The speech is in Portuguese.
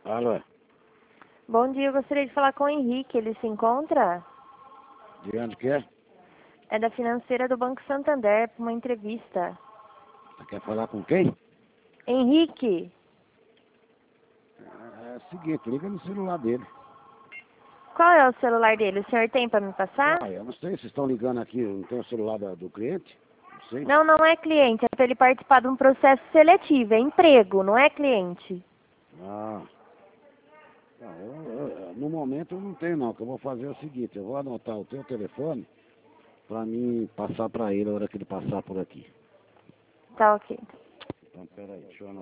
Alô, Bom dia, eu gostaria de falar com o Henrique. Ele se encontra? de onde que é? É da financeira do Banco Santander para uma entrevista. Você quer falar com quem? Henrique, É o seguinte, liga no celular dele. qual é o celular dele? O senhor tem para me passar? Eu não sei, vocês estão ligando aqui, não tem o celular do cliente? Não sei. Não, não é cliente. É para ele participar de um processo seletivo. É emprego, não é cliente. Ah, não, no momento eu não tenho não, o que eu vou fazer é o seguinte, eu vou anotar o teu telefone pra mim passar pra ele a hora que ele passar por aqui. Tá ok. Então, peraí, deixa eu anotar.